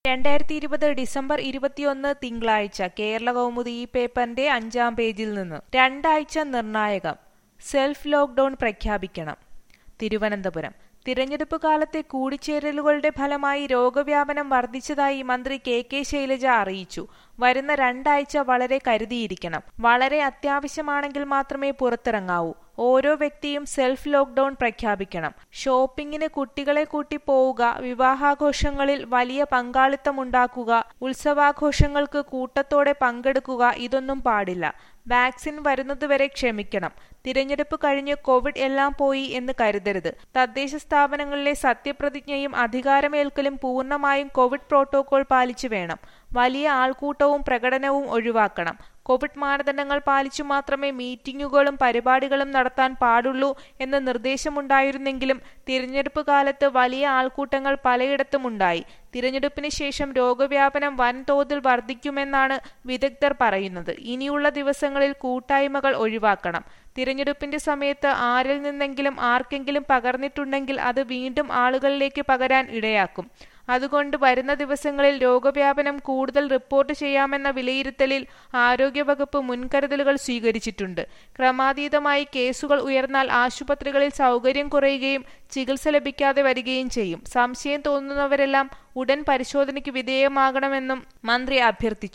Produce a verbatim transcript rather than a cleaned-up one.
രണ്ടായിരത്തി ഇരുപത് ഡിസംബർ ഇരുപത്തിയൊന്ന് തിങ്കളാഴ്ച കേരളകൗമുദി ഈ പേപ്പറിന്റെ അഞ്ചാം പേജിൽ നിന്ന് രണ്ടാഴ്ച നിർണായകം. സെൽഫ് ലോക്ഡൌൺ പ്രഖ്യാപിക്കണം. തിരുവനന്തപുരം തിരഞ്ഞെടുപ്പ് കാലത്തെ കൂടിച്ചേരലുകളുടെ ഫലമായി രോഗവ്യാപനം വർദ്ധിച്ചതായി മന്ത്രി കെ കെ ശൈലജ അറിയിച്ചു. വരുന്ന രണ്ടാഴ്ച വളരെ കരുതിയിരിക്കണം. വളരെ അത്യാവശ്യമാണെങ്കിൽ മാത്രമേ പുറത്തിറങ്ങാവൂ. ഓരോ വ്യക്തിയും സെൽഫ് ലോക്ഡൌൺ പ്രഖ്യാപിക്കണം. ഷോപ്പിങ്ങിന് കുട്ടികളെ കൂട്ടി പോവുക, വിവാഹാഘോഷങ്ങളിൽ വലിയ പങ്കാളിത്തമുണ്ടാക്കുക, ഉത്സവാഘോഷങ്ങൾക്ക് കൂട്ടത്തോടെ പങ്കെടുക്കുക ഇതൊന്നും പാടില്ല. വാക്സിൻ വരുന്നതുവരെ ക്ഷമിക്കണം. തിരഞ്ഞെടുപ്പ് കഴിഞ്ഞ് കോവിഡ് എല്ലാം പോയി എന്ന് കരുതരുത്. തദ്ദേശ സ്ഥാപനങ്ങളിലെ സത്യപ്രതിജ്ഞയും അധികാരമേൽക്കലും പൂർണ്ണമായും കോവിഡ് പ്രോട്ടോകോൾ പാലിച്ചു വേണം. വലിയ ആൾക്കൂട്ടവും പ്രകടനവും ഒഴിവാക്കണം. കോവിഡ് മാനദണ്ഡങ്ങൾ പാലിച്ചു മാത്രമേ മീറ്റിംഗുകളും പരിപാടികളും നടത്താൻ പാടുള്ളൂ എന്ന നിർദ്ദേശമുണ്ടായിരുന്നെങ്കിലും തിരഞ്ഞെടുപ്പ് കാലത്ത് വലിയ ആൾക്കൂട്ടങ്ങൾ പലയിടത്തുമുണ്ടായി. തിരഞ്ഞെടുപ്പിന് ശേഷം രോഗവ്യാപനം വൻതോതിൽ വർദ്ധിക്കുമെന്നാണ് വിദഗ്ധർ പറയുന്നത്. ഇനിയുള്ള ദിവസങ്ങളിൽ കൂട്ടായ്മകൾ ഒഴിവാക്കണം. തിരഞ്ഞെടുപ്പിന്റെ സമയത്ത് ആരിൽ നിന്നെങ്കിലും ആർക്കെങ്കിലും പകർന്നിട്ടുണ്ടെങ്കിൽ അത് വീണ്ടും ആളുകളിലേക്ക് പകരാൻ ഇടയാക്കും. അതുകൊണ്ട് വരുന്ന ദിവസങ്ങളിൽ രോഗവ്യാപനം കൂടുതൽ റിപ്പോർട്ട് ചെയ്യാമെന്ന വിലയിരുത്തലിൽ ആരോഗ്യവകുപ്പ് മുൻകരുതലുകൾ സ്വീകരിച്ചിട്ടുണ്ട്. ക്രമാതീതമായി കേസുകൾ ഉയർന്നാൽ ആശുപത്രികളിൽ സൗകര്യം കുറയുകയും ചികിത്സ ലഭിക്കാതെ വരികയും ചെയ്യും. സംശയം തോന്നുന്നവരെല്ലാം ഉടൻ പരിശോധനയ്ക്ക് വിധേയമാകണമെന്നും മന്ത്രി അഭ്യർത്ഥിച്ചു.